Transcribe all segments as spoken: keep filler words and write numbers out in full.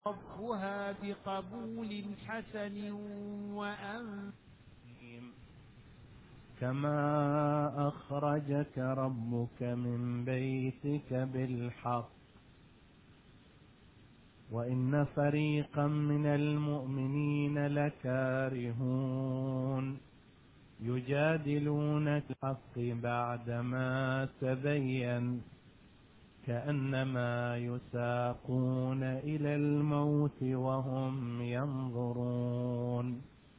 ربها بقبول حسن وأنفهم كما أخرجك ربك من بيتك بالحق وإن فريقا من المؤمنين لكارهون يجادلونك الحق بعدما تبين كأنما يساقون إلى الموت وهم ينظرون.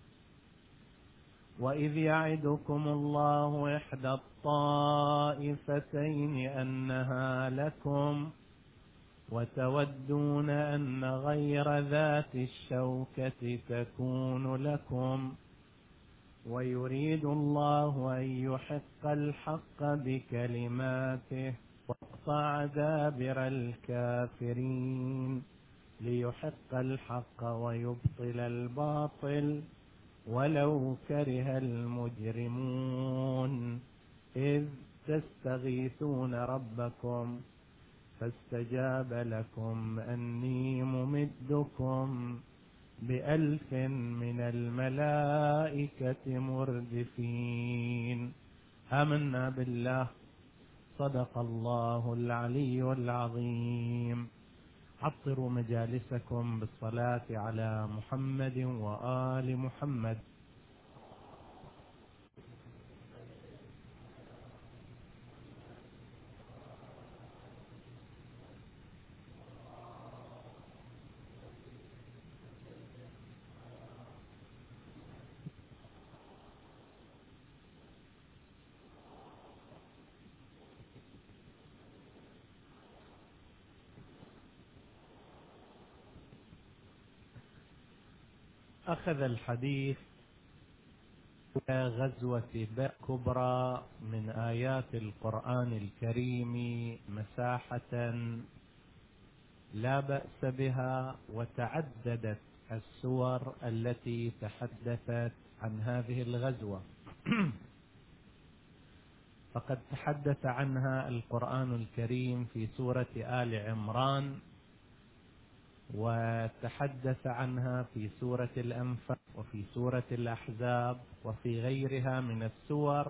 وإذ يعدكم الله إحدى الطائفتين أنها لكم وتودون أن غير ذات الشوكة تكون لكم ويريد الله أن يحق الحق بكلماته ويقطع دابر الكافرين ليحق الحق ويبطل الباطل ولو كره المجرمون. إذ تستغيثون ربكم فاستجاب لكم أني ممدكم بألف من الملائكة مردفين. آمنا بالله. صدق الله العلي العظيم. عطروا مجالسكم بالصلاة على محمد وآل محمد. أخذ الحديث غزوة بدر كبرى من آيات القرآن الكريم مساحة لا بأس بها، وتعددت السور التي تحدثت عن هذه الغزوة. فقد تحدث عنها القرآن الكريم في سورة آل عمران، وتحدث عنها في سورة الأنفال وفي سورة الأحزاب وفي غيرها من السور،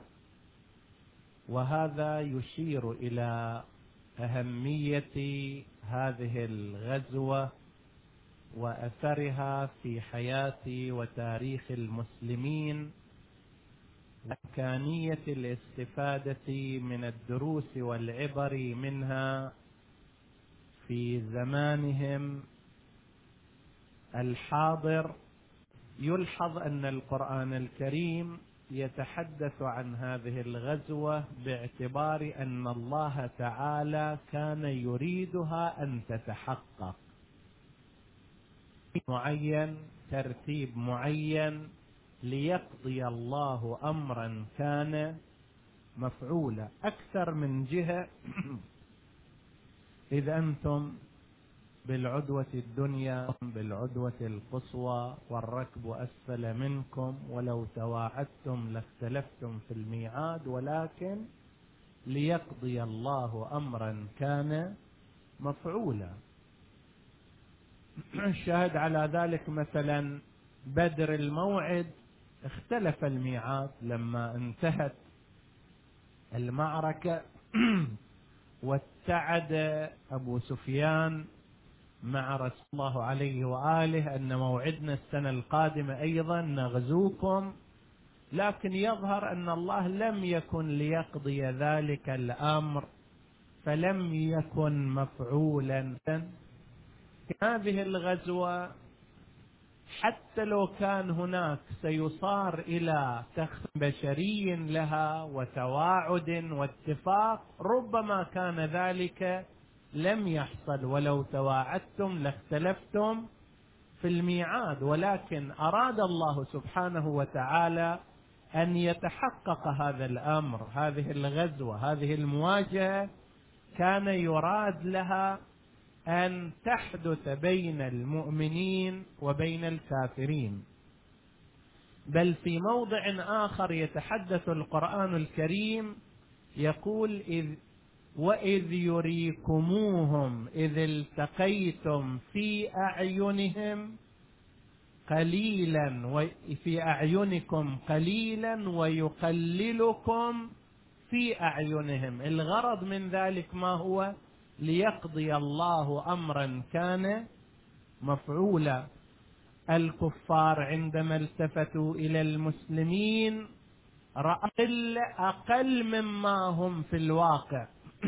وهذا يشير إلى أهمية هذه الغزوة وأثرها في حياة وتاريخ المسلمين، وإمكانية الاستفادة من الدروس والعبر منها في زمانهم الحاضر. يلحظ أن القرآن الكريم يتحدث عن هذه الغزوة باعتبار أن الله تعالى كان يريدها أن تتحقق معين، ترتيب معين، ليقضي الله أمرا كان مفعولا أكثر من جهة. إذ أنتم بالعدوة الدنيا بالعدوة القصوى والركب أسفل منكم ولو تواعدتم لاختلفتم في الميعاد، ولكن ليقضي الله أمرا كان مفعولا. الشاهد على ذلك مثلا بدر الموعد اختلف الميعاد لما انتهت المعركة واتعد أبو سفيان مع رسول الله عليه وآله أن موعدنا السنة القادمة أيضا نغزوكم، لكن يظهر أن الله لم يكن ليقضي ذلك الأمر، فلم يكن مفعولا. هذه الغزوة حتى لو كان هناك سيصار إلى تخطيط بشري لها وتواعد واتفاق، ربما كان ذلك لم يحصل، ولو تواعدتم لاختلفتم في الميعاد، ولكن أراد الله سبحانه وتعالى أن يتحقق هذا الأمر. هذه الغزوة، هذه المواجهة كان يراد لها أن تحدث بين المؤمنين وبين الكافرين. بل في موضع آخر يتحدث القرآن الكريم يقول: إذ وإذ يريكموهم إذ التقيتم في أعينهم قليلا وفي أعينكم قليلا ويقللكم في أعينهم. الغرض من ذلك ما هو؟ ليقضي الله أمرا كان مفعولا. الكفار عندما التفتوا إلى المسلمين رأوا أقل مما هم في الواقع.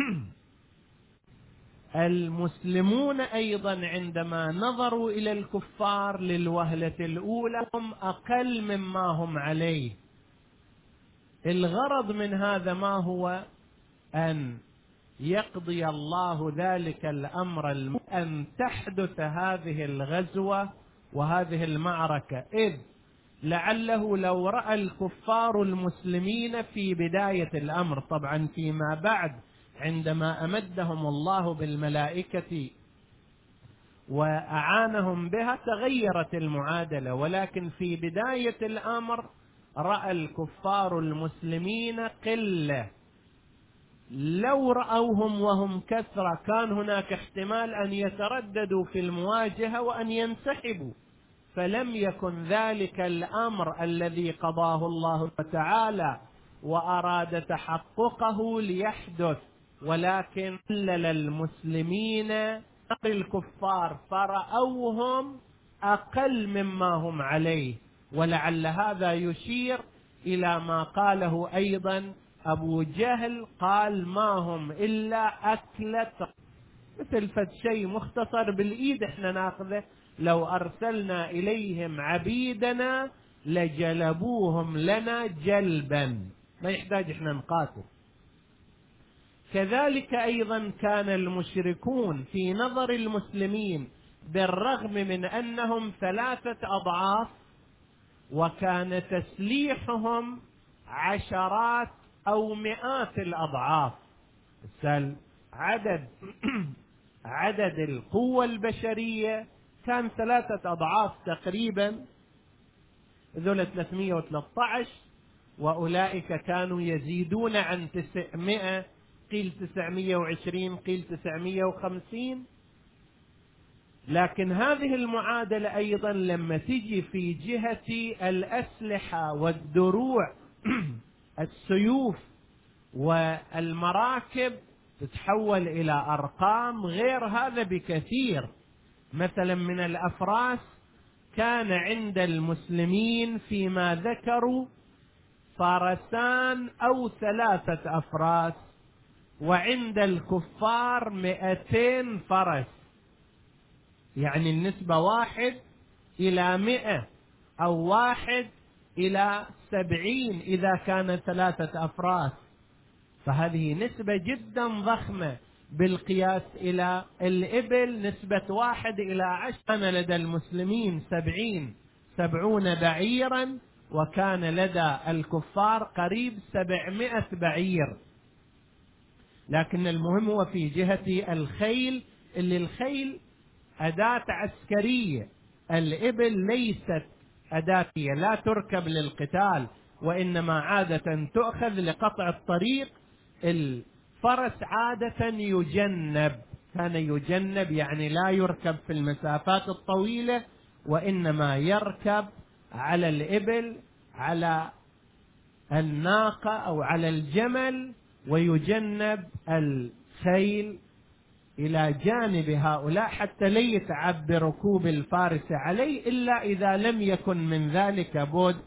المسلمون أيضا عندما نظروا إلى الكفار للوهلة الأولى هم أقل مما هم عليه. الغرض من هذا ما هو؟ أن يقضي الله ذلك الأمر أن تحدث هذه الغزوة وهذه المعركة، إذ لعله لو رأى الكفار المسلمين في بداية الأمر، طبعا فيما بعد عندما أمدهم الله بالملائكة وأعانهم بها تغيرت المعادلة، ولكن في بداية الأمر رأى الكفار المسلمين قلة. لو رأوهم وهم كثرة كان هناك احتمال أن يترددوا في المواجهة وأن ينسحبوا، فلم يكن ذلك الأمر الذي قضاه الله تعالى وأراد تحققه ليحدث، ولكن قلل المسلمين الكفار فرأوهم أقل مما هم عليه. ولعل هذا يشير إلى ما قاله أيضا أبو جهل، قال ما هم إلا أكلة، مثل فد شيء مختصر بالإيد احنا ناخذه، لو أرسلنا إليهم عبيدنا لجلبوهم لنا جلبا، ما يحتاج احنا نقاتل. كذلك أيضا كان المشركون في نظر المسلمين بالرغم من أنهم ثلاثة أضعاف وكان تسليحهم عشرات أو مئات الأضعاف، عدد عدد القوة البشرية كان ثلاثة أضعاف تقريبا، ذولا ثلاثمئة وثلاثة عشر، وأولئك كانوا يزيدون عن تسعمئة، قيل تسعمئة وعشرين، قيل تسعمئة وخمسين. لكن هذه المعادلة أيضا لما تجي في جهة الأسلحة والدروع السيوف والمراكب تتحول إلى أرقام غير هذا بكثير. مثلا من الأفراس كان عند المسلمين فيما ذكروا فرسان أو ثلاثة أفراس، وعند الكفار مئتين فرس، يعني النسبة واحد إلى مئة أو واحد إلى سبعين إذا كان ثلاثة أفراس، فهذه نسبة جدا ضخمة بالقياس إلى الإبل نسبة واحد إلى عشر. كان لدى المسلمين سبعين سبعون بعيرا، وكان لدى الكفار قريب سبعمائة بعير. لكن المهم هو في جهة الخيل، اللي الخيل أداة عسكرية، الإبل ليست أداة لا تركب للقتال، وإنما عادة تؤخذ لقطع الطريق. الفرس عادة يجنب، كان يجنب يعني لا يركب في المسافات الطويلة، وإنما يركب على الإبل، على الناقة أو على الجمل، ويجنب الخيل إلى جانب هؤلاء حتى لا يتعب بركوب الفارس عليه إلا إذا لم يكن من ذلك بد.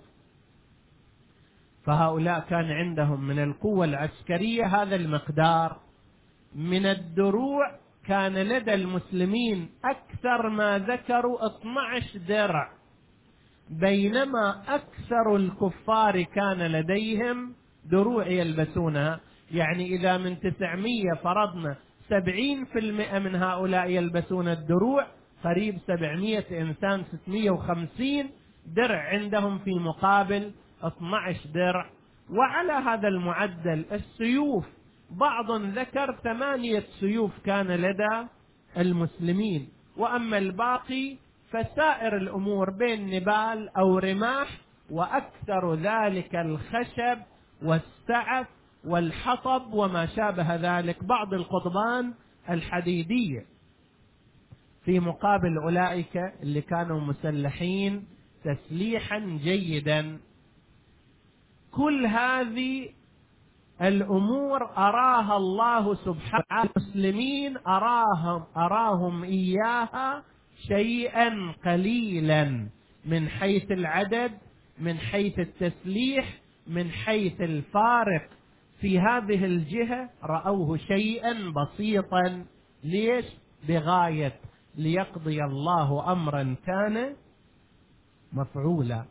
فهؤلاء كان عندهم من القوة العسكرية هذا المقدار. من الدروع كان لدى المسلمين أكثر ما ذكروا اثني عشر درع، بينما أكثر الكفار كان لديهم دروع يلبسونها. يعني إذا من تسعمئة فرضنا سبعين في المئة من هؤلاء يلبسون الدروع، قريب سبعمئة إنسان ستمئة وخمسين درع عندهم في مقابل اثني عشر درع. وعلى هذا المعدل السيوف، بعض ذكر ثمانية سيوف كان لدى المسلمين، وأما الباقي فسائر الأمور بين نبال أو رماح، وأكثر ذلك الخشب والسعف والحطب وما شابه ذلك، بعض القضبان الحديدية، في مقابل أولئك اللي كانوا مسلحين تسليحا جيدا. كل هذه الأمور أراها الله سبحانه وتعالى المسلمين، أراهم, أراهم إياها شيئا قليلا من حيث العدد، من حيث التسليح، من حيث الفارق في هذه الجهة، رأوه شيئا بسيطا. ليش؟ بغاية ليقضي الله أمرا كان مفعولا.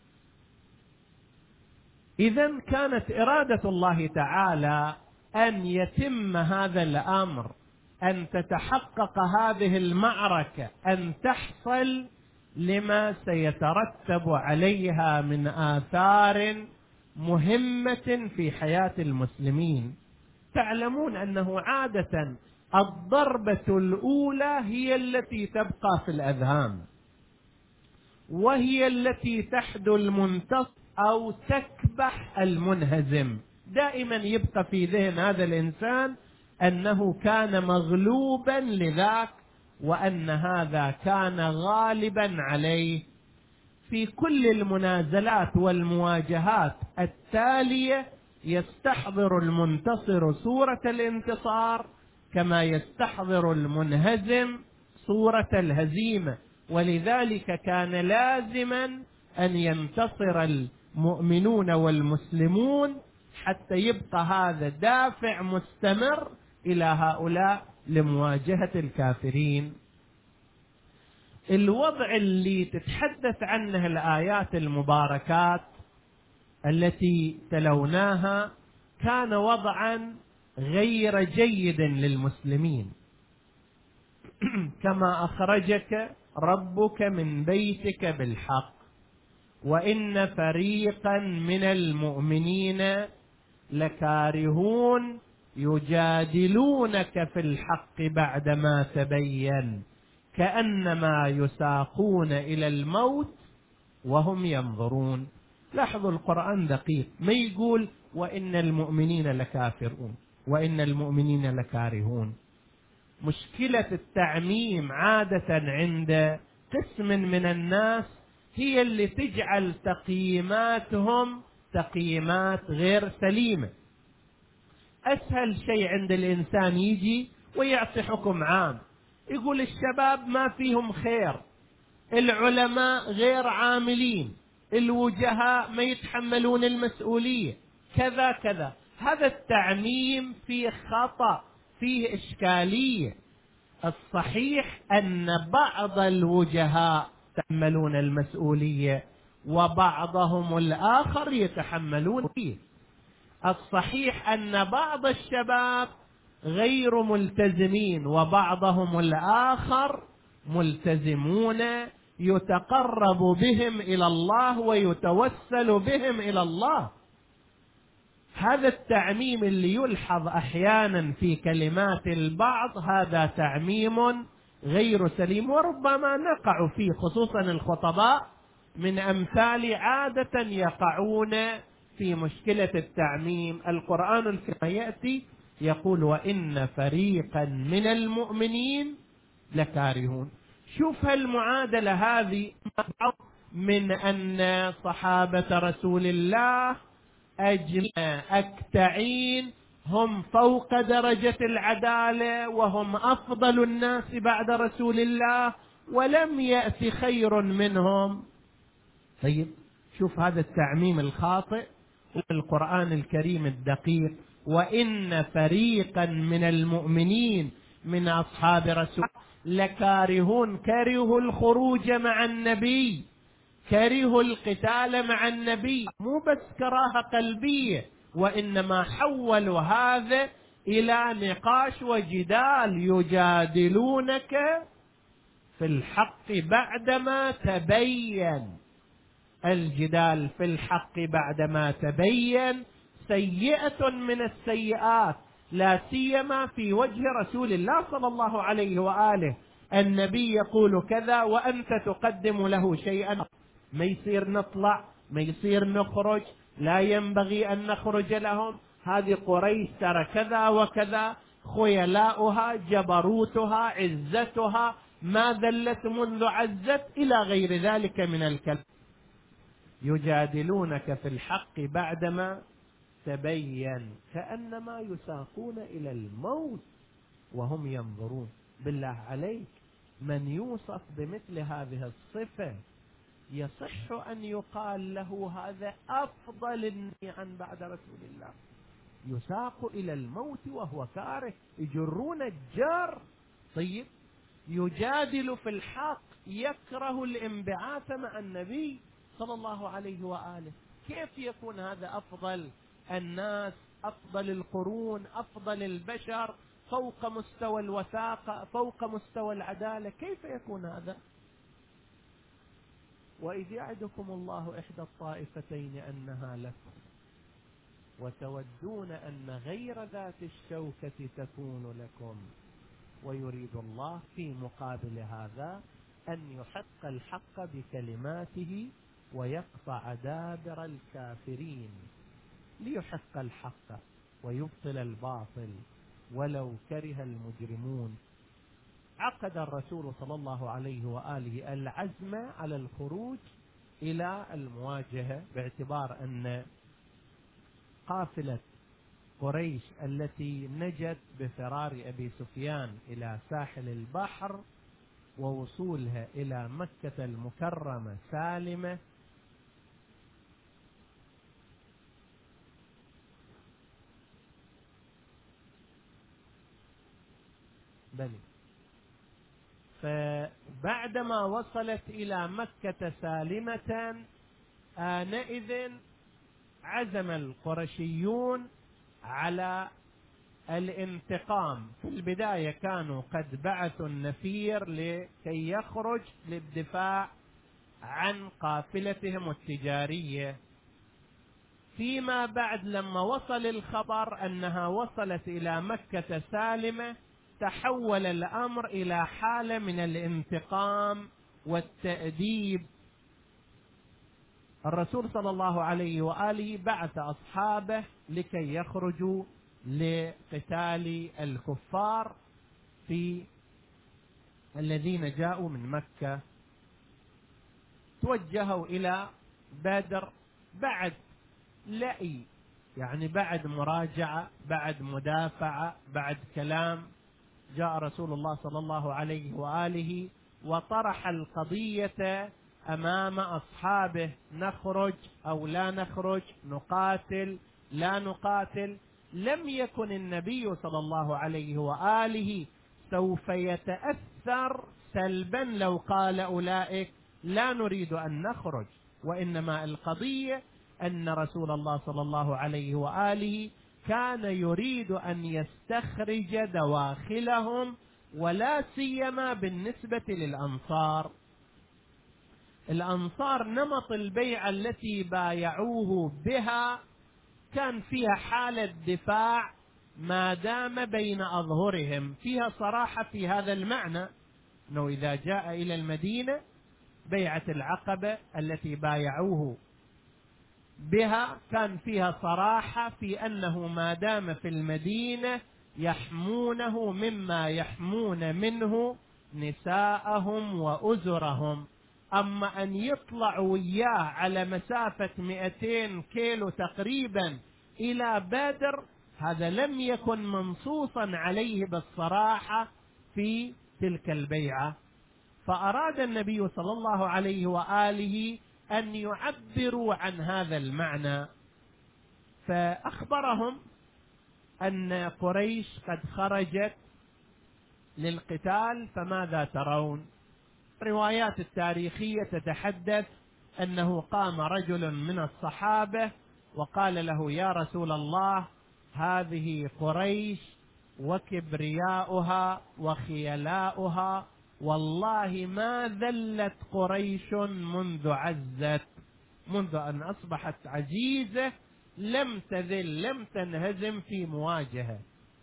إذن كانت إرادة الله تعالى أن يتم هذا الأمر، أن تتحقق هذه المعركة، أن تحصل لما سيترتب عليها من آثار مهمة في حياة المسلمين. تعلمون أنه عادة الضربة الأولى هي التي تبقى في الأذهان، وهي التي تحدو المنتصر أو تكبح المنهزم. دائما يبقى في ذهن هذا الإنسان أنه كان مغلوبا لذاك، وأن هذا كان غالبا عليه. في كل المنازلات والمواجهات التالية يستحضر المنتصر صورة الانتصار، كما يستحضر المنهزم صورة الهزيمة. ولذلك كان لازما أن ينتصر المؤمنون والمسلمون حتى يبقى هذا دافع مستمر إلى هؤلاء لمواجهة الكافرين. الوضع اللي تتحدث عنه الآيات المباركات التي تلوناها كان وضعا غير جيد للمسلمين. كما أخرجك ربك من بيتك بالحق وإن فريقا من المؤمنين لكارهون يجادلونك في الحق بعدما تبين كأنما يساقون إلى الموت وهم ينظرون. لاحظوا القرآن دقيق، ما يقول وإن المؤمنين لكافرون وإن المؤمنين لكارهون. مشكلة التعميم عادة عند قسم من الناس هي اللي تجعل تقييماتهم تقييمات غير سليمة. أسهل شيء عند الإنسان يجي ويعطي حكم عام، يقول الشباب ما فيهم خير، العلماء غير عاملين، الوجهاء ما يتحملون المسؤولية، كذا كذا. هذا التعميم فيه خطأ، فيه إشكالية. الصحيح أن بعض الوجهاء يتحملون المسؤولية وبعضهم الآخر يتحملون فيه. الصحيح أن بعض الشباب غير ملتزمين وبعضهم الآخر ملتزمون، يتقرب بهم إلى الله ويتوسل بهم إلى الله. هذا التعميم اللي يلحظ أحيانا في كلمات البعض هذا تعميم غير سليم، وربما نقع فيه، خصوصا الخطباء من أمثال عادة يقعون في مشكلة التعميم. القرآن الكريم يأتي يقول وإن فريقا من المؤمنين لكارهون. شوف المعادلة هذه من أن صحابة رسول الله أجمع أكتعين هم فوق درجة العدالة وهم أفضل الناس بعد رسول الله، ولم يأتي خير منهم. طيب شوف هذا التعميم الخاطئ القرآن الكريم الدقيق، وإن فريقا من المؤمنين من أصحاب رسول لكارهون، كرهوا الخروج مع النبي، كرهوا القتال مع النبي، مو بس كراهة قلبية، وإنما حولوا هذا إلى نقاش وجدال، يجادلونك في الحق بعدما تبين. الجدال في الحق بعدما تبين سيئة من السيئات، لا سيما في وجه رسول الله صلى الله عليه وآله. النبي يقول كذا وأنت تقدم له شيئا، ما يصير نطلع، ما يصير نخرج، لا ينبغي أن نخرج لهم، هذه قريش ترى كذا وكذا، خيلاؤها، جبروتها، عزتها، ما ذلت منذ عزت، إلى غير ذلك من الكلام. يجادلونك في الحق بعدما تبين، كأنما يساقون إلى الموت وهم ينظرون. بالله عليك، من يوصف بمثل هذه الصفة يصح أن يقال له هذا أفضل النبي عن بعد رسول الله؟ يساق إلى الموت وهو كاره، يجرون الجار. طيب، يجادل في الحق، يكره الانبعاث مع النبي صلى الله عليه وآله. كيف يكون هذا أفضل الناس، أفضل القرون، أفضل البشر، فوق مستوى الوثاقة، فوق مستوى العدالة؟ كيف يكون هذا؟ وإذ يعدكم الله إحدى الطائفتين أنها لكم وتودون أن غير ذات الشوكة تكون لكم ويريد الله في مقابل هذا أن يحق الحق بكلماته ويقطع دابر الكافرين، ليحق الحق ويبطل الباطل ولو كره المجرمون. عقد الرسول صلى الله عليه وآله العزم على الخروج إلى المواجهة، باعتبار أن قافلة قريش التي نجت بفرار أبي سفيان إلى ساحل البحر ووصولها إلى مكة المكرمة سالمة بني فبعدما وصلت إلى مكة سالمة، آنئذ عزم القرشيون على الانتقام. في البداية كانوا قد بعثوا النفير لكي يخرج للدفاع عن قافلتهم التجارية. فيما بعد لما وصل الخبر أنها وصلت إلى مكة سالمة، تحول الأمر إلى حالة من الانتقام والتأديب. الرسول صلى الله عليه وآله بعث أصحابه لكي يخرجوا لقتال الكفار في الذين جاءوا من مكة. توجهوا إلى بدر بعد لأي، يعني بعد مراجعة، بعد مدافعة، بعد كلام، جاء رسول الله صلى الله عليه وآله وطرح القضية أمام أصحابه: نخرج أو لا نخرج، نقاتل لا نقاتل. لم يكن النبي صلى الله عليه وآله سوف يتأثر سلبا لو قال أولئك لا نريد أن نخرج، وإنما القضية أن رسول الله صلى الله عليه وآله كان يريد أن يستخرج دواخلهم، ولا سيما بالنسبة للأنصار. الأنصار نمط البيعة التي بايعوه بها كان فيها حالة دفاع ما دام بين أظهرهم، فيها صراحة في هذا المعنى، أنه إذا جاء إلى المدينة بيعة العقبة التي بايعوه بها كان فيها صراحة في أنه ما دام في المدينة يحمونه مما يحمون منه نساءهم وأزرهم. أما أن يطلعوا إياه على مسافة مئتين كيلو تقريبا إلى بدر، هذا لم يكن منصوصا عليه بالصراحة في تلك البيعة. فأراد النبي صلى الله عليه وآله أن يعبروا عن هذا المعنى، فأخبرهم أن قريش قد خرجت للقتال، فماذا ترون؟ الروايات التاريخية تتحدث أنه قام رجل من الصحابة وقال له: يا رسول الله، هذه قريش وكبرياؤها وخيلاؤها، والله ما ذلت قريش منذ عزت، منذ أن أصبحت عزيزة لم تذل، لم تنهزم في مواجهة.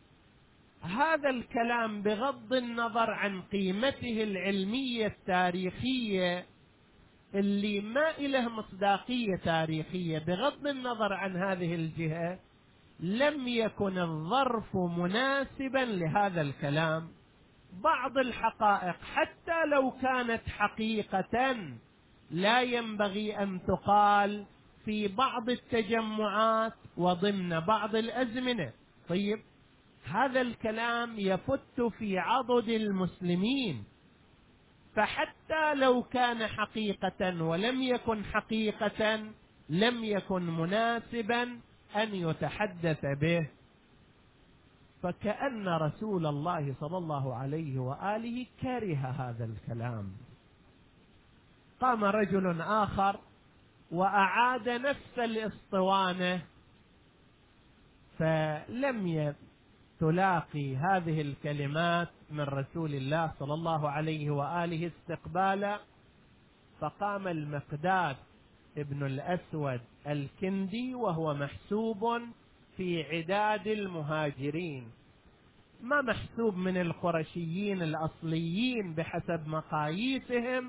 هذا الكلام بغض النظر عن قيمته العلمية التاريخية اللي ما إله مصداقية تاريخية، بغض النظر عن هذه الجهة، لم يكن الظرف مناسبا لهذا الكلام. بعض الحقائق حتى لو كانت حقيقة لا ينبغي أن تقال في بعض التجمعات وضمن بعض الأزمنة. طيب، هذا الكلام يفت في عضد المسلمين، فحتى لو كان حقيقة ولم يكن حقيقة لم يكن مناسبا أن يتحدث به. فكأن رسول الله صلى الله عليه وآله كره هذا الكلام. قام رجل آخر وأعاد نفس الاسطوانة، فلم تلاقي هذه الكلمات من رسول الله صلى الله عليه وآله استقبالا. فقام المقداد ابن الأسود الكندي وهو محسوب في عداد المهاجرين، ما محسوب من القرشيين الأصليين بحسب مقاييسهم،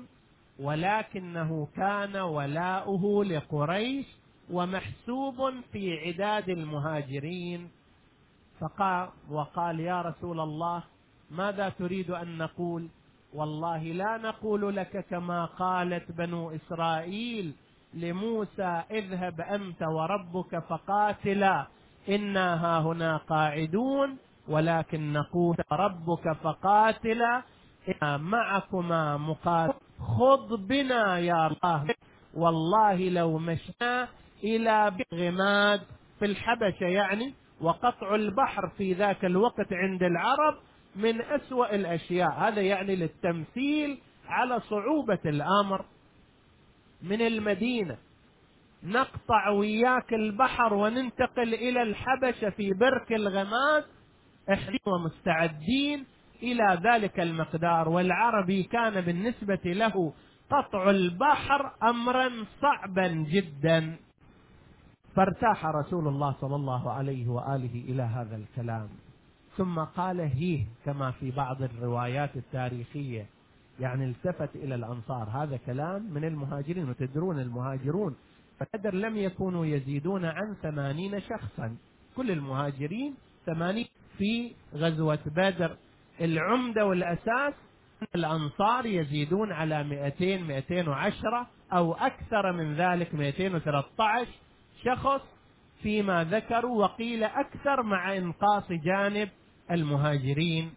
ولكنه كان ولاؤه لقريش ومحسوب في عداد المهاجرين. فقال وقال: يا رسول الله، ماذا تريد أن نقول؟ والله لا نقول لك كما قالت بنو إسرائيل لموسى: اذهب أنت وربك فقاتلا إنا هاهنا قاعدون، ولكن نقول: ربك فقاتلا إنا معكما مقاتل، خذ بنا يا الله، والله لو مشنا إلى غماد في الحبشة يعني، وقطع البحر في ذاك الوقت عند العرب من أسوأ الأشياء. هذا يعني للتمثيل على صعوبة الأمر. من المدينة نقطع وياك البحر وننتقل إلى الحبشة في برك الغماد، احنا ومستعدين إلى ذلك المقدار. والعربي كان بالنسبة له قطع البحر أمرا صعبا جدا. فارتاح رسول الله صلى الله عليه وآله إلى هذا الكلام، ثم قال هيه كما في بعض الروايات التاريخية، يعني التفت إلى الأنصار. هذا كلام من المهاجرين، وتدرون المهاجرون فقدر لم يكونوا يزيدون عن ثمانين شخصا، كل المهاجرين ثمانين. في غزوة بدر العمدة والأساس الأنصار يزيدون على مئتين مئتين وعشرة أو أكثر من ذلك، مئتين وثلاثة عشر شخص فيما ذكروا، وقيل أكثر مع إنقاص جانب المهاجرين.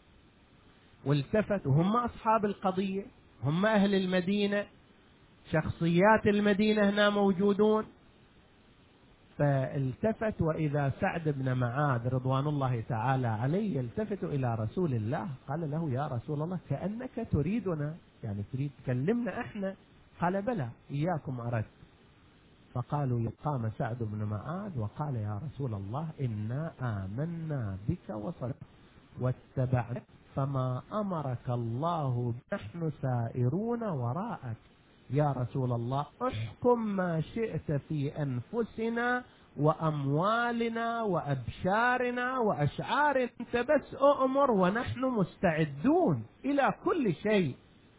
والتفت، وهم أصحاب القضية، هم أهل المدينة، شخصيات المدينة هنا موجودون. فالتفت، وإذا سعد بن معاذ رضوان الله تعالى عليه يلتفت إلى رسول الله، قال له: يا رسول الله، كأنك تريدنا، يعني تريد تكلمنا احنا. قال: بلى، إياكم أردت. فقالوا: قام سعد بن معاذ وقال: يا رسول الله، إنا آمنا بك وصدقنا واتبعنا، فما أمرك الله، نحن سائرون وراءك. يا رسول الله، احكم ما شئت في أنفسنا وأموالنا وأبشارنا وأشعارنا، أنت بس أؤمر ونحن مستعدون إلى كل شيء.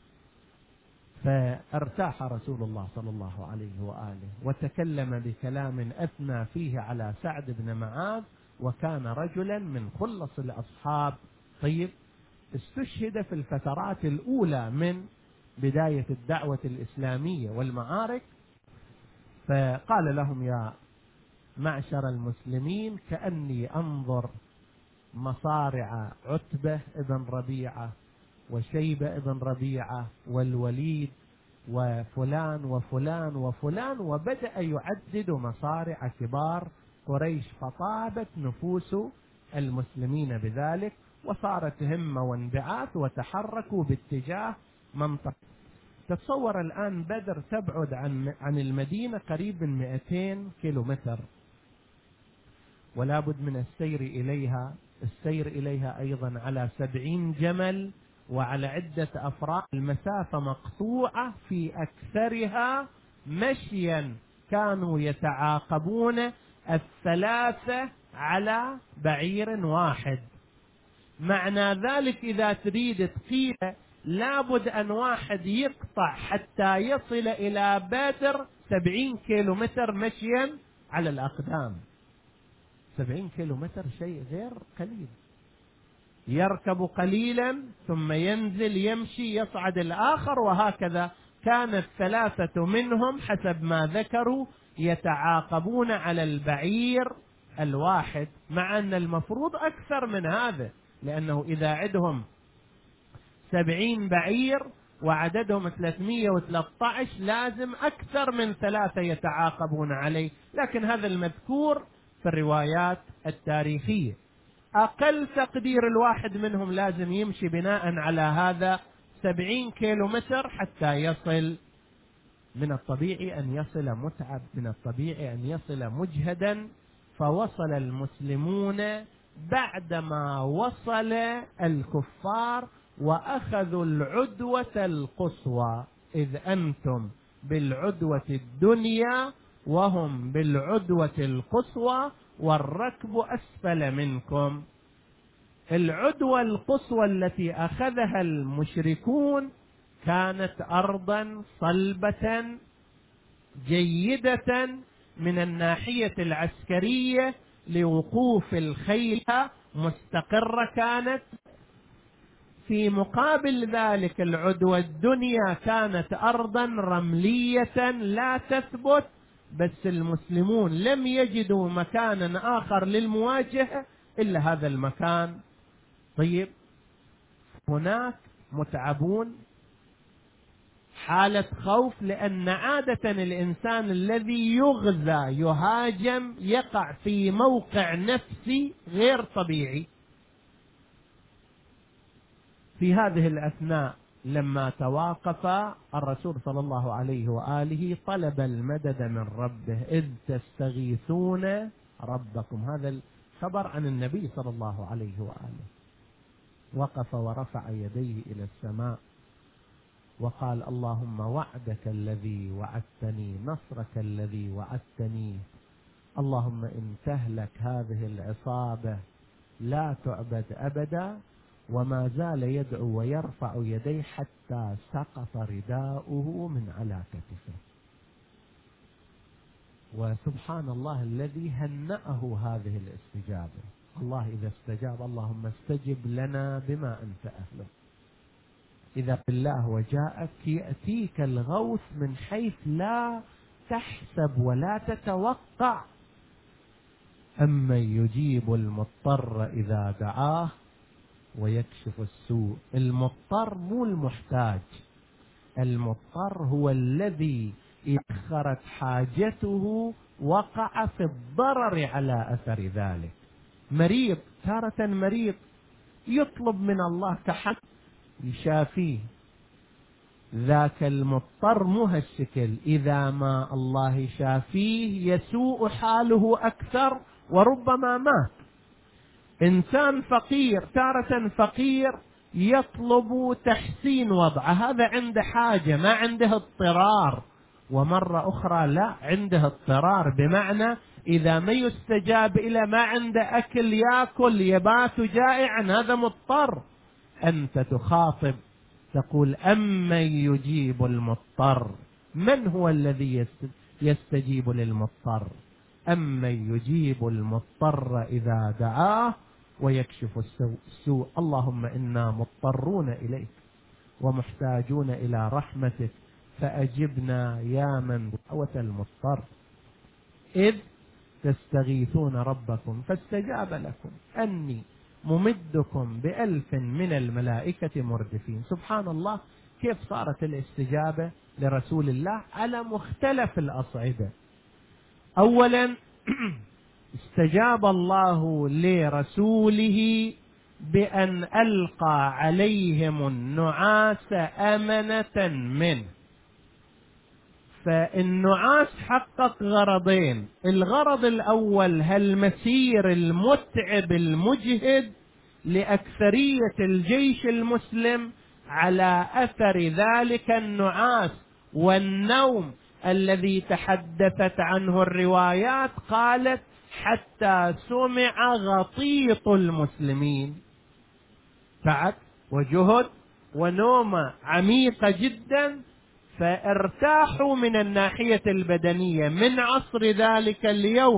فارتاح رسول الله صلى الله عليه وآله وتكلم بكلام أثنى فيه على سعد بن معاذ، وكان رجلا من خلص الأصحاب. طيب، استشهد في الفترات الأولى من بداية الدعوة الإسلامية والمعارك. فقال لهم: يا معشر المسلمين، كأني أنظر مصارع عتبة ابن ربيعة وشيبة ابن ربيعة والوليد وفلان وفلان وفلان، وبدأ يعدد مصارع كبار قريش، فطابت نفوس المسلمين بذلك، وصارت همة وانبعاث وتحركوا باتجاه منطقة. تتصور الآن بدر تبعد عن عن المدينة قريب من مئتين كيلو متر، ولا بد من السير إليها السير إليها أيضا على سبعين جمل وعلى عدة أفراد. المسافة مقطوعة في أكثرها مشيا، كانوا يتعاقبون الثلاثة على بعير واحد. معنى ذلك إذا تريد تقيل لابد أن واحد يقطع حتى يصل إلى بدر سبعين كيلو متر مشيا على الأقدام. سبعين كيلو متر شيء غير قليل. يركب قليلا ثم ينزل يمشي يصعد الآخر، وهكذا كان الثلاثة منهم حسب ما ذكروا يتعاقبون على البعير الواحد، مع أن المفروض أكثر من هذا، لأنه إذا عدهم سبعين بعير وعددهم ثلاثمئة وثلاثة عشر لازم أكثر من ثلاثة يتعاقبون عليه، لكن هذا المذكور في الروايات التاريخية. أقل تقدير الواحد منهم لازم يمشي بناء على هذا سبعين كيلو متر حتى يصل. من الطبيعي أن يصل متعب، من الطبيعي أن يصل مجهدا، فوصل المسلمون بعدما وصل الكفار وأخذوا العدوة القصوى، إذ أنتم بالعدوة الدنيا وهم بالعدوة القصوى والركب أسفل منكم. العدوة القصوى التي أخذها المشركون كانت أرضا صلبة جيدة من الناحية العسكرية لوقوف الخيل، مستقرة كانت. في مقابل ذلك العدوة الدنيا كانت أرضا رملية لا تثبت، بس المسلمون لم يجدوا مكانا آخر للمواجهة إلا هذا المكان. طيب، هناك متعبون، حالة خوف، لأن عادة الإنسان الذي يغزى يهاجم يقع في موقع نفسي غير طبيعي. في هذه الأثناء لما توقف الرسول صلى الله عليه وآله طلب المدد من ربه، إذ تستغيثون ربكم. هذا الخبر عن النبي صلى الله عليه وآله. وقف ورفع يديه إلى السماء وقال: اللهم وعدك الذي وعدتني، نصرك الذي وعدتني، اللهم إن تهلك هذه العصابة لا تعبد أبدا. وما زال يدعو ويرفع يديه حتى سقط رداؤه من على كتفه. وسبحان الله الذي هنأه هذه الاستجابة. الله إذا استجاب اللهم استجب لنا بما أنت أهله. إذا بالله وجاءك يأتيك الغوث من حيث لا تحسب ولا تتوقع. أمن يجيب المضطر إذا دعاه ويكشف السوء. المضطر مو المحتاج، المضطر هو الذي إذا أخرت حاجته وقع في الضرر على أثر ذلك. مريض، تارة مريض يطلب من الله تحت يشافيه، ذاك المضطر مو هالشكل. إذا ما الله يشافيه يسوء حاله أكثر وربما مات. إنسان فقير، تارة فقير يطلب تحسين وضعه، هذا عنده حاجة ما عنده اضطرار. ومرة أخرى لا، عنده اضطرار، بمعنى إذا ما يستجاب إلى ما عنده أكل يأكل يبات جائعا، هذا مضطر. أنت تخاطب تقول: أمن يجيب المضطر. من هو الذي يستجيب للمضطر؟ أمن يجيب المضطر إذا دعاه ويكشف السوء. اللهم إنا مضطرون إليك ومحتاجون إلى رحمتك، فأجبنا يا من دعوة المضطر، إذ تستغيثون ربكم فاستجاب لكم أني ممدكم بألف من الملائكة مردفين. سبحان الله، كيف صارت الاستجابة لرسول الله على مختلف الأصعدة. أولا استجاب الله لرسوله بأن ألقى عليهم النعاس أمنة منه. فالنعاس حقق غرضين: الغرض الأول هالمسير المتعب المجهد لأكثرية الجيش المسلم على أثر ذلك النعاس والنوم الذي تحدثت عنه الروايات، قالت حتى سمع غطيط المسلمين. تعب وجهد ونومة عميقة جدا، فارتاحوا من الناحية البدنية من عصر ذلك اليوم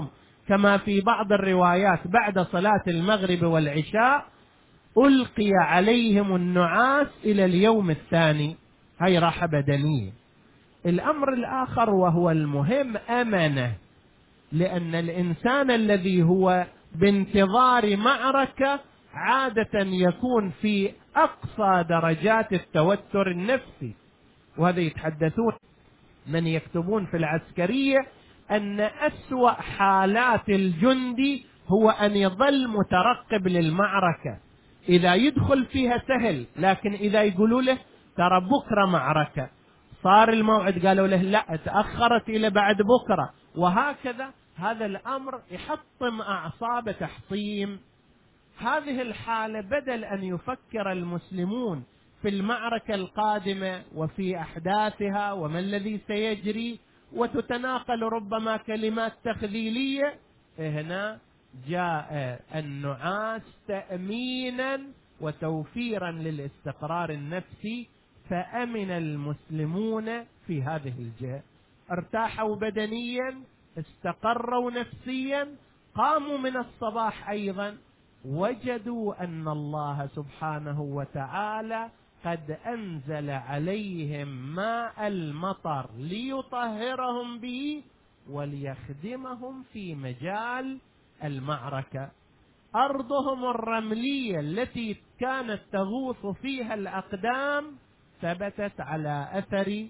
كما في بعض الروايات بعد صلاة المغرب والعشاء ألقي عليهم النعاس إلى اليوم الثاني. هاي راحة بدنية. الأمر الآخر وهو المهم أمنة، لأن الإنسان الذي هو بانتظار معركة عادة يكون في أقصى درجات التوتر النفسي، وهذا يتحدثون من يكتبون في العسكرية أن أسوأ حالات الجندي هو أن يظل مترقب للمعركة. إذا يدخل فيها سهل، لكن إذا يقولوا له ترى بكرة معركة، صار الموعد قالوا له لا تأخرت إلى بعد بكرة، وهكذا، هذا الأمر يحطم أعصاب تحطيم. هذه الحالة بدل أن يفكر المسلمون في المعركة القادمة وفي أحداثها وما الذي سيجري، وتتناقل ربما كلمات تخذيلية، هنا جاء النعاس تأمينا وتوفيرا للاستقرار النفسي، فأمن المسلمون في هذه الجهة، ارتاحوا بدنيا، استقروا نفسيا، قاموا من الصباح أيضا وجدوا أن الله سبحانه وتعالى قد أنزل عليهم ماء المطر ليطهرهم به وليخدمهم في مجال المعركة. أرضهم الرملية التي كانت تغوص فيها الأقدام ثبتت على أثر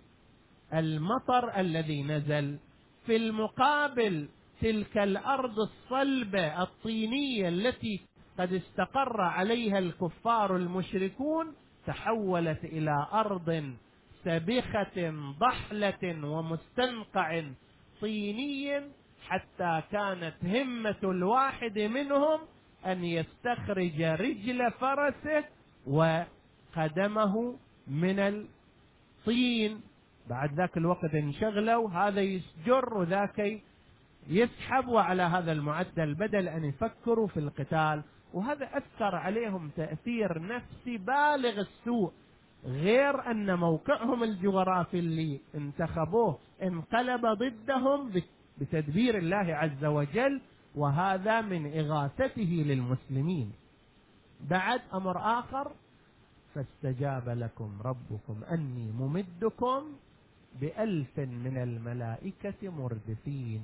المطر الذي نزل. في المقابل تلك الأرض الصلبة الطينية التي قد استقر عليها الكفار المشركون تحولت إلى أرض سبخة ضحلة ومستنقع طيني، حتى كانت همة الواحد منهم أن يستخرج رجل فرسه وقدمه من الطين. بعد ذاك الوقت انشغلوا، هذا يسجر وذاك يسحب، وعلى هذا المعدل بدل أن يفكروا في القتال، وهذا أثر عليهم تأثير نفسي بالغ السوء، غير أن موقعهم الجغرافي اللي انتخبوه انقلب ضدهم بتدبير الله عز وجل، وهذا من إغاثته للمسلمين. بعد أمر آخر، فاستجاب لكم ربكم أني ممدكم بألف من الملائكة مردفين.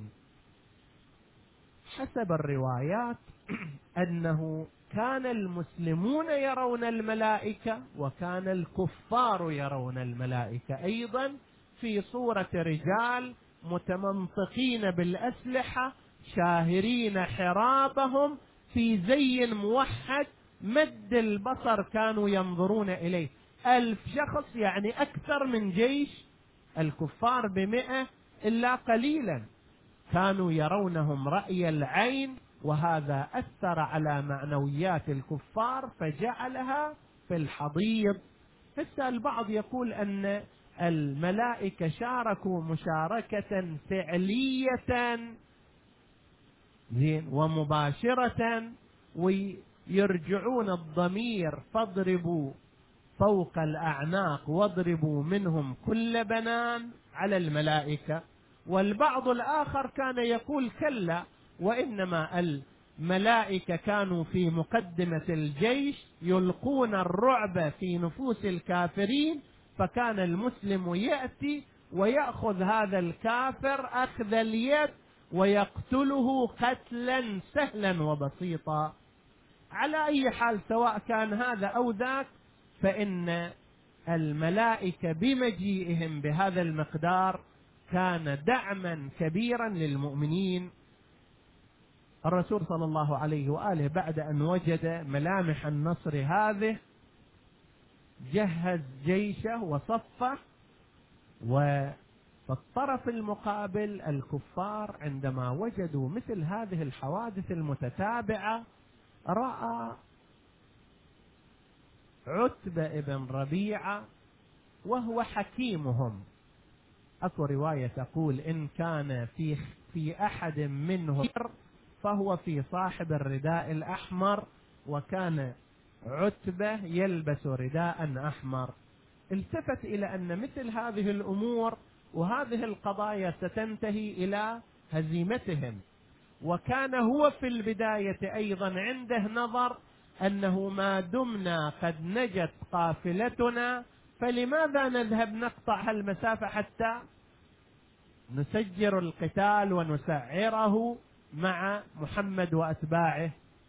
حسب الروايات أنه كان المسلمون يرون الملائكة، وكان الكفار يرون الملائكة أيضا في صورة رجال متمنطقين بالأسلحة، شاهرين حرابهم في زي موحد، مد البصر كانوا ينظرون إليه. ألف شخص يعني أكثر من جيش الكفار بمئة إلا قليلا، كانوا يرونهم رأي العين، وهذا أثر على معنويات الكفار فجعلها في الحضيض. حتى البعض يقول أن الملائكة شاركوا مشاركة فعلية ومباشرة، ويرجعون الضمير فاضربوا فوق الأعناق واضربوا منهم كل بنان على الملائكة. والبعض الآخر كان يقول كلا، وإنما الملائكة كانوا في مقدمة الجيش يلقون الرعب في نفوس الكافرين، فكان المسلم يأتي ويأخذ هذا الكافر أخذ اليد ويقتله قتلا سهلا وبسيطا. على أي حال، سواء كان هذا أو ذاك، فإن الملائكة بمجيئهم بهذا المقدار كان دعما كبيرا للمؤمنين. الرسول صلى الله عليه وآله بعد أن وجد ملامح النصر هذه جهز جيشه وصفه، وفي الطرف المقابل الكفار عندما وجدوا مثل هذه الحوادث المتتابعة رأى عتبة بن ربيعة وهو حكيمهم. أكو رواية تقول إن كان في في أحد منهم فهو في صاحب الرداء الأحمر، وكان عتبة يلبس رداء أحمر. التفت إلى أن مثل هذه الأمور وهذه القضايا ستنتهي إلى هزيمتهم، وكان هو في البداية أيضا عنده نظر أنه ما دمنا قد نجت قافلتنا فلماذا نذهب نقطع المسافة حتى نسجر القتال ونسعره مع محمد وأتباعه.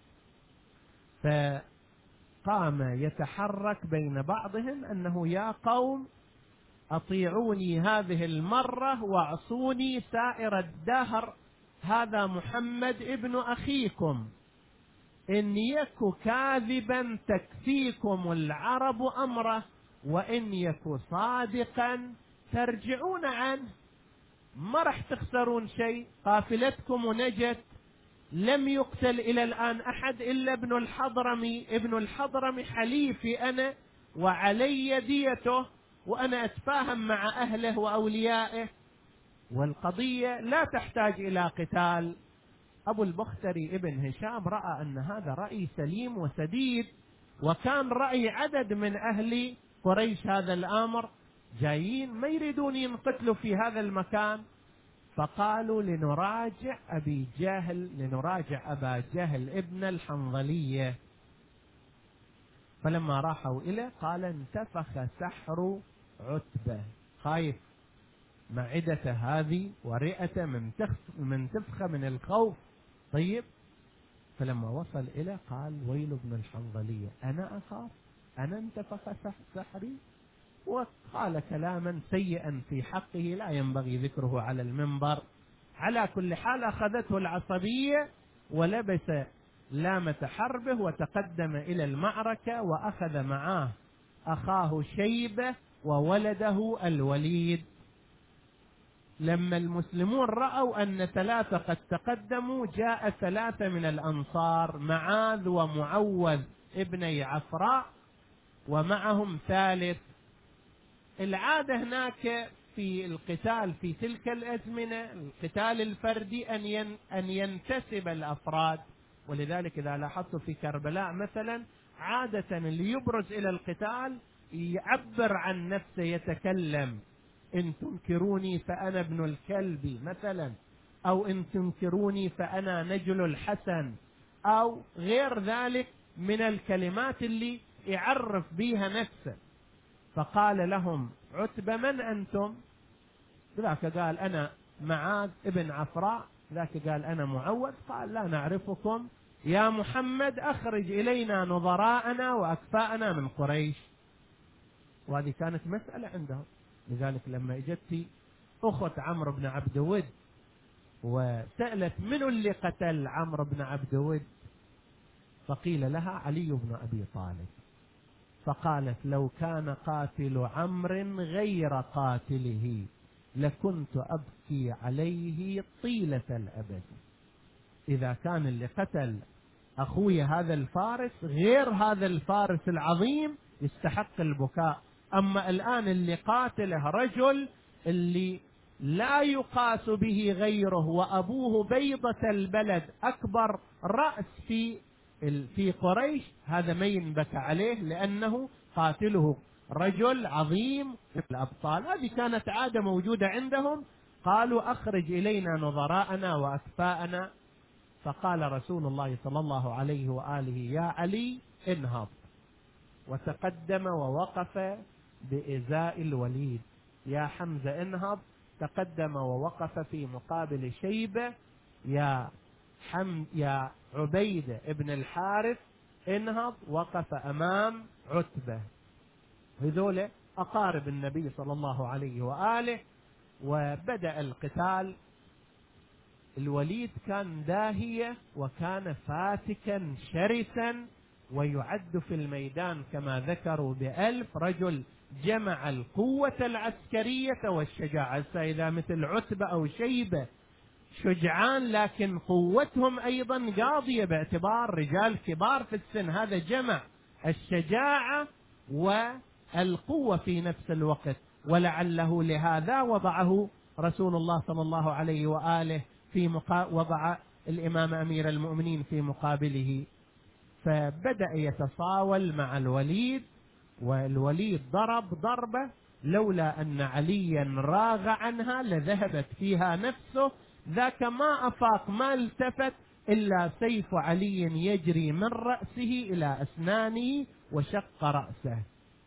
فقام يتحرك بين بعضهم أنه يا قوم أطيعوني هذه المرة واعصوني سائر الدهر، هذا محمد ابن أخيكم، إن يك كاذبا تكفيكم العرب أمره، وإن يك صادقا ترجعون عنه، ما راح تخسرون شيء، قافلتكم ونجت، لم يقتل إلى الآن أحد إلا ابن الحضرمي، ابن الحضرمي حليفي أنا وعلي ديته، وأنا أتفاهم مع أهله وأوليائه، والقضية لا تحتاج إلى قتال. أبو البختري ابن هشام رأى أن هذا رأي سليم وسديد، وكان رأي عدد من أهل قريش هذا الأمر، جايين ما يريدون ينقتلوا في هذا المكان، فقالوا لنراجع أبي جهل، لنراجع أبا جهل ابن الحنظلية. فلما راحوا إليه قال انتفخ سحر عتبة، خايف معدته هذه ورئته من من تفخ من الخوف. طيب، فلما وصل إليه قال ويل ابن الحنظلية، أنا أخاف، أنا انتفخ سحري، وقال كلاما سيئا في حقه لا ينبغي ذكره على المنبر. على كل حال أخذته العصبية ولبس لامة حربه وتقدم إلى المعركة، وأخذ معاه أخاه شيبة وولده الوليد. لما المسلمون رأوا أن ثلاثة قد تقدموا جاء ثلاثة من الأنصار، معاذ ومعوذ ابني عفراء، ومعهم ثالث. العادة هناك في القتال في تلك الأزمنة القتال الفردي أن أن ينتسب الأفراد، ولذلك إذا لاحظت في كربلاء مثلا عادة اللي يبرز إلى القتال يعبر عن نفسه، يتكلم إن تنكروني فأنا ابن الكلب مثلا، أو إن تنكروني فأنا نجل الحسن، أو غير ذلك من الكلمات اللي يعرف بها نفسه. فقال لهم عتبة من أنتم؟ ذاك قال أنا معاذ ابن عفراء، ذاك قال أنا معوذ. قال لا نعرفكم، يا محمد أخرج إلينا نظراءنا وأكفاءنا من قريش. وهذه كانت مسألة عندهم. لذلك لما اجت أخت عمرو بن عبد ود وسألت من اللي قتل عمرو بن عبد ود، فقيل لها علي بن أبي طالب، فقالت لو كان قاتل عمرو غير قاتله لكنت أبكي عليه طيلة الأبد. إذا كان اللي قتل أخوي هذا الفارس غير هذا الفارس العظيم يستحق البكاء، أما الآن اللي قاتله رجل اللي لا يقاس به غيره، وأبوه بيضة البلد أكبر رأس في في قريش، هذا ما ينبكى عليه لأنه قاتله رجل عظيم الأبطال. هذه كانت عادة موجودة عندهم. قالوا أخرج إلينا نظراءنا وأكفاءنا. فقال رسول الله صلى الله عليه وآله يا علي انهض، وتقدم ووقف بإزاء الوليد. يا حمزة انهض، تقدم ووقف في مقابل شيبة. يا حم يا عبيدة ابن الحارث انهض، وقف أمام عتبة. هذول أقارب النبي صلى الله عليه وآله. وبدأ القتال. الوليد كان داهية وكان فاتكا شرسا، ويعد في الميدان كما ذكروا بألف رجل، جمع القوة العسكرية والشجاعة. إذا مثل عتبة أو شيبة شجعان لكن قوتهم أيضا قاضية باعتبار رجال كبار في السن، هذا جمع الشجاعة والقوة في نفس الوقت. ولعله لهذا وضعه رسول الله صلى الله عليه وآله في مقا... وضع الإمام أمير المؤمنين في مقابله. فبدأ يتصاول مع الوليد، والوليد ضرب ضربة لولا أن عليا راغ عنها لذهبت فيها نفسه ذاك ما أفاق ما التفت إلا سيف علي يجري من رأسه إلى أسنانه وشق رأسه.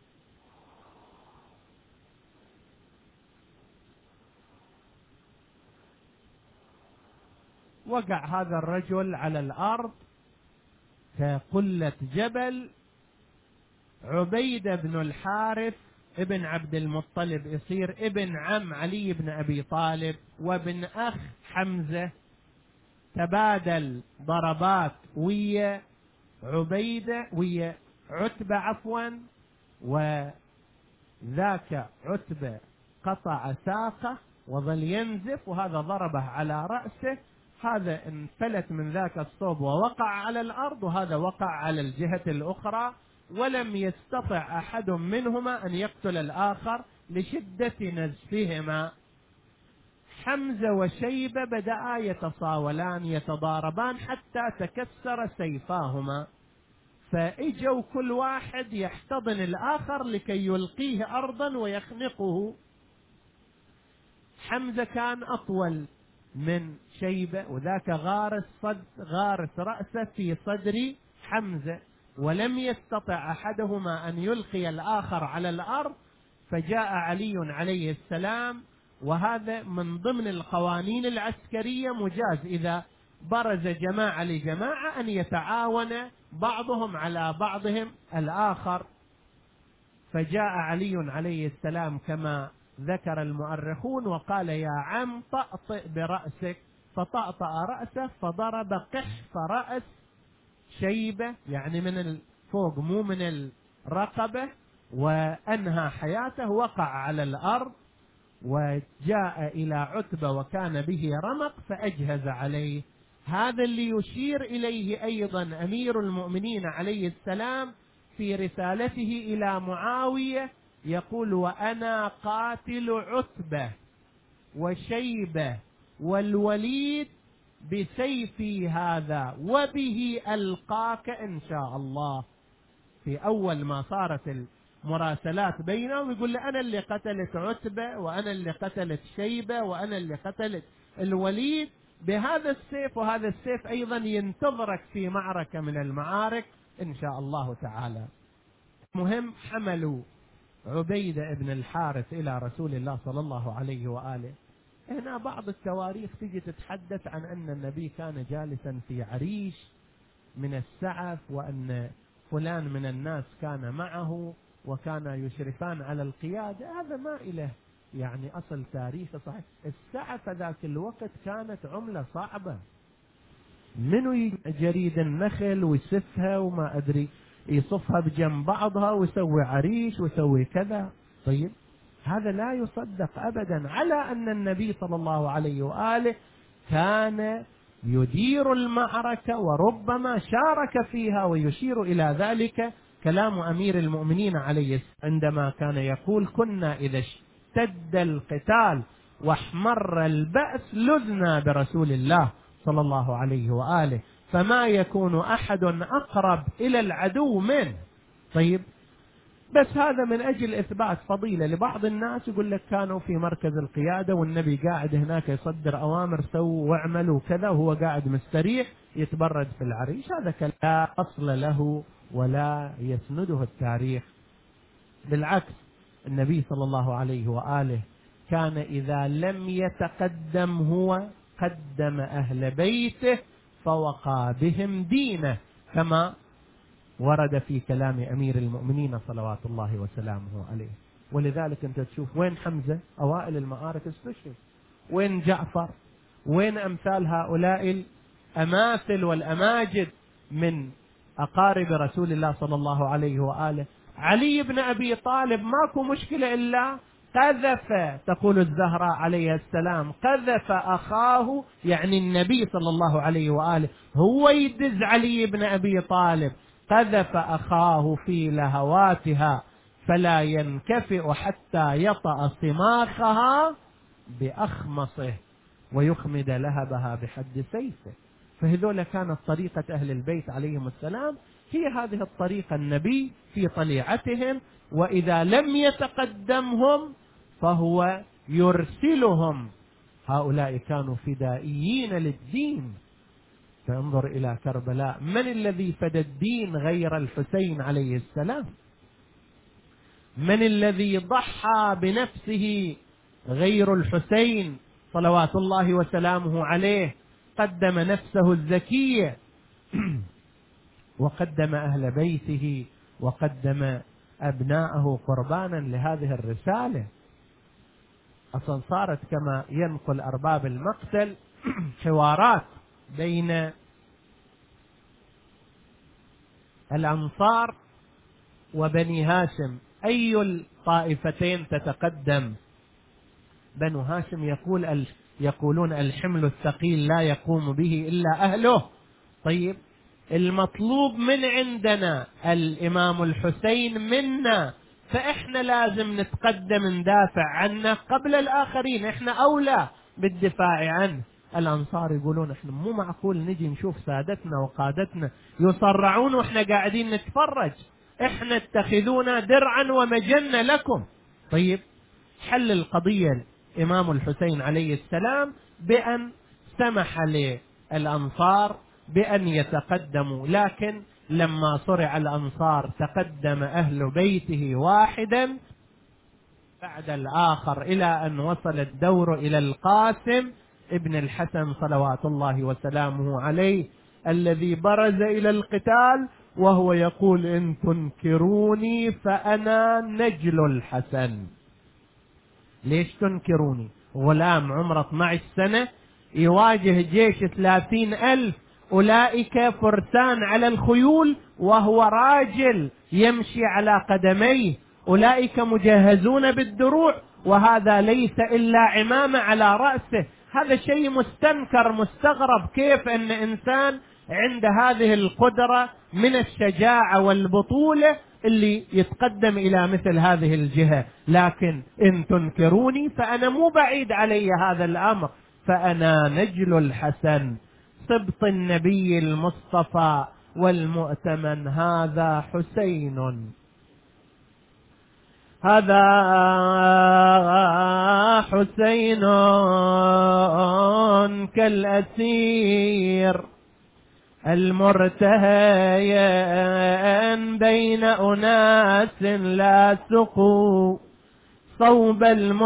وقع هذا الرجل على الأرض كقلة جبل. عبيدة بن الحارث ابن عبد المطلب يصير ابن عم علي بن أبي طالب وابن أخ حمزة، تبادل ضربات ويا عبيدة ويا عتبة عفوا، وذاك عتبة قطع ساقه وظل ينزف، وهذا ضربه على رأسه، هذا انفلت من ذاك الصوب ووقع على الأرض، وهذا وقع على الجهة الأخرى، ولم يستطع أحد منهما أن يقتل الآخر لشدة نزفهما. حمزة وشيبة بدأ يتصاولان يتضاربان حتى تكسر سيفاهما، فإجوا كل واحد يحتضن الآخر لكي يلقيه أرضا ويخنقه. حمزة كان أطول من شيبة، وذاك غارس صد غارس رأسه في صدر حمزة، ولم يستطع أحدهما أن يلقي الآخر على الأرض. فجاء علي عليه السلام، وهذا من ضمن القوانين العسكرية مجاز إذا برز جماعة لجماعة أن يتعاون بعضهم على بعضهم الآخر. فجاء علي عليه السلام كما ذكر المؤرخون وقال: يا عم طأطئ برأسك، فطأطأ رأسه فضرب قحف رأس شيبة، يعني من الفوق مو من الرقبة، وأنهى حياته، وقع على الأرض. وجاء إلى عتبة وكان به رمق فأجهز عليه. هذا اللي يشير إليه أيضا أمير المؤمنين عليه السلام في رسالته إلى معاوية، يقول: وأنا قاتل عتبة وشيبة والوليد بسيفي هذا وبه ألقاك إن شاء الله. في أول ما صارت المراسلات بينهم يقول: أنا اللي قتلت عتبة وأنا اللي قتلت شيبة وأنا اللي قتلت الوليد بهذا السيف، وهذا السيف أيضا ينتظرك في معركة من المعارك إن شاء الله تعالى. مهم حملوا عبيدة بن الحارث إلى رسول الله صلى الله عليه وآله. هنا بعض التواريخ تجي تتحدث عن أن النبي كان جالسا في عريش من السعف، وأن فلان من الناس كان معه وكان يشرفان على القيادة. هذا ما إله يعني أصل تاريخي صحيح. السعف ذاك الوقت كانت عملة صعبة، منو جريد النخل ويسفها وما أدري يصفها بجنب بعضها ويسوي عريش ويسوي كذا. طيب هذا لا يصدق أبدا على أن النبي صلى الله عليه وآله كان يدير المعركة وربما شارك فيها، ويشير إلى ذلك كلام أمير المؤمنين عليه عندما كان يقول: كنا إذا اشتد القتال واحمر البأس لذنا برسول الله صلى الله عليه وآله، فما يكون أحد أقرب إلى العدو منه. طيب بس هذا من أجل إثبات فضيلة لبعض الناس، يقول لك كانوا في مركز القيادة والنبي قاعد هناك يصدر أوامر سووا واعملوا كذا، وهو قاعد مستريح يتبرد في العريش. هذا كلام لا أصل له ولا يسنده التاريخ. بالعكس النبي صلى الله عليه وآله كان إذا لم يتقدم هو قدم أهل بيته فوقى بهم دينه، كما ورد في كلام أمير المؤمنين صلوات الله وسلامه عليه. ولذلك أنت تشوف وين حمزة أوائل المعارك استشهد، وين جعفر، وين أمثال هؤلاء الأماثل والأماجد من أقارب رسول الله صلى الله عليه وآله. علي بن أبي طالب ماكو مشكلة إلا قذف، تقول الزهراء عليه السلام، قذف أخاه، يعني النبي صلى الله عليه وآله هو يدز علي بن أبي طالب، قذف أخاه في لهواتها فلا ينكفئ حتى يطأ صماخها بأخمصه ويخمد لهبها بحد سيفه. فهذول كانت طريقة أهل البيت عليهم السلام، هي هذه الطريقة النبي في طليعتهم. وإذا لم يتقدمهم فهو يرسلهم هؤلاء كانوا فدائيين للدين. فانظر إلى كربلاء، من الذي فدى الدين غير الحسين عليه السلام؟ من الذي ضحى بنفسه غير الحسين صلوات الله وسلامه عليه؟ قدم نفسه الزكية وقدم أهل بيته وقدم أبناءه قربانا لهذه الرسالة. أصلا صارت كما ينقل أرباب المقتل حوارات بين الأنصار وبني هاشم، أي الطائفتين تتقدم؟ بنو هاشم يقول يقولون الحمل الثقيل لا يقوم به إلا أهله. طيب المطلوب من عندنا الإمام الحسين منا، فإحنا لازم نتقدم ندافع عنه قبل الآخرين، إحنا أولى بالدفاع عنه. الأنصار يقولون إحنا مو معقول نجي نشوف سادتنا وقادتنا يصرعون وإحنا قاعدين نتفرج، إحنا اتخذونا درعا ومجنة لكم. طيب حل القضية الإمام الحسين عليه السلام بأن سمح للأنصار بأن يتقدموا، لكن لما صرع الأنصار تقدم أهل بيته واحدا بعد الآخر إلى أن وصل الدور إلى القاسم ابن الحسن صلوات الله وسلامه عليه، الذي برز إلى القتال وهو يقول إن تنكروني فأنا نجل الحسن. ليش تنكروني؟ غلام عمره اثني عشر سنة يواجه جيش ثلاثين ألف، أولئك فرسان على الخيول وهو راجل يمشي على قدميه، أولئك مجهزون بالدروع وهذا ليس إلا عمامة على رأسه. هذا شيء مستنكر مستغرب، كيف أن إنسان عند هذه القدرة من الشجاعة والبطولة اللي يتقدم إلى مثل هذه الجهة. لكن إن تنكروني فأنا مو بعيد علي هذا الأمر، فأنا نجل الحسن سبط النبي المصطفى والمؤتمن، هذا حسين، هذا حسين كالأسير المرتهين بين أناس لا سقوا صوب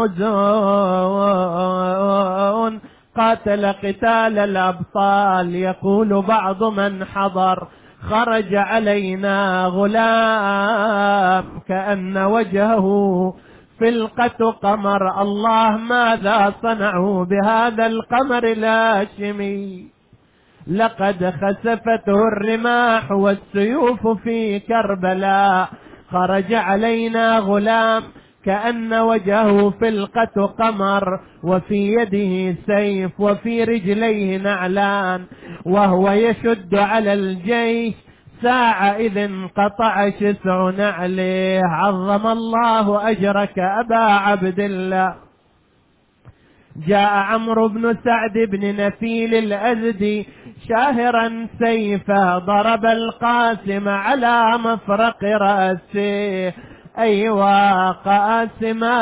المزون، قاتل قتال الأبطال. يقول بعض من حضر خرج علينا غلام كأن وجهه فلقة قمر، الله ماذا صنعوا بهذا القمر الهاشمي؟ لقد خسفته الرماح والسيوف في كربلاء، خرج علينا غلام كأن وجهه فلقة قمر وفي يده سيف وفي رجليه نعلان، وهو يشد على الجيش ساعة إذ انقطع شسع نعله. عظم الله أجرك أبا عبد الله. جاء عمرو بن سعد بن نفيل الأزدي شاهرا سيفه، ضرب القاسم على مفرق رأسه. أيوا قاسما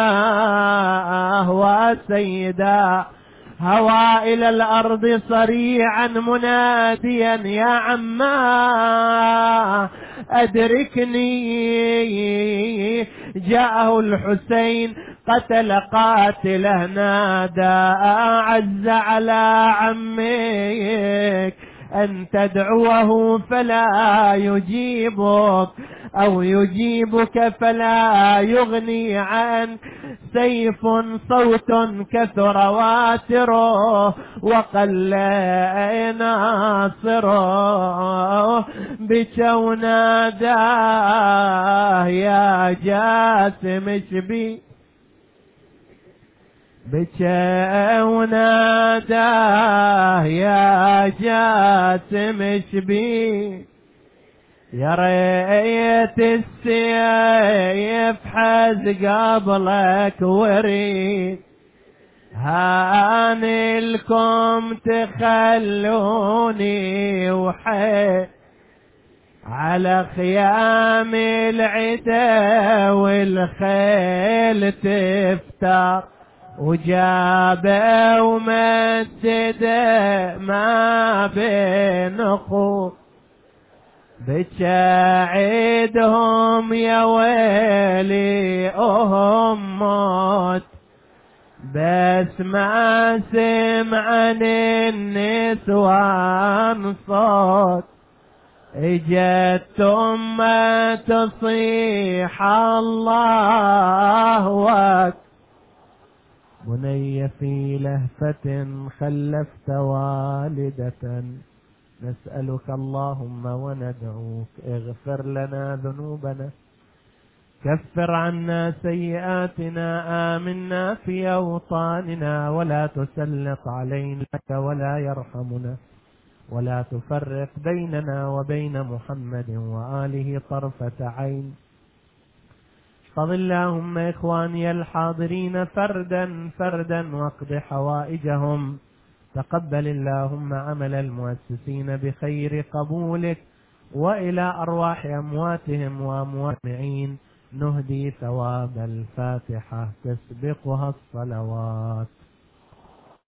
وسيدا، هوى إلى الأرض صريعا مناديا يا عما أدركني. جاءه الحسين قتل قاتله، نادى أعز على عمك أن تدعوه فلا يجيبك أو يجيبك فلا يغني عنك. سيف صوت كثر واتره وقل ناصره، بكو ناداه يا جاسم شبي، بكو ناداه يا جاسم شبي. يا ريت السيف حز قبلك وريد، هاني لكم تخلوني وحيد على خيام العدا والخيل تفتر، وجابه ومسده ما بين اخو، بتشاعدهم يا ويلي وهم موت، بس ما سمعن النسوان صوت، اجت امه تصيح الله وك، بني في لهفة خلفت والدة، نسألك اللهم وندعوك اغفر لنا ذنوبنا، كفر عنا سيئاتنا، آمنا في أوطاننا، ولا تسلط علينا ولا يرحمنا، ولا تفرق بيننا وبين محمد وآله طرفة عين. احفظ اللهم إخواني الحاضرين فردا فردا واقض حوائجهم، تقبل اللهم عمل المؤسسين بخير قبولك، وإلى أرواح أمواتهم وأموات المعين نهدي ثواب الفاتحة تسبقها الصلوات.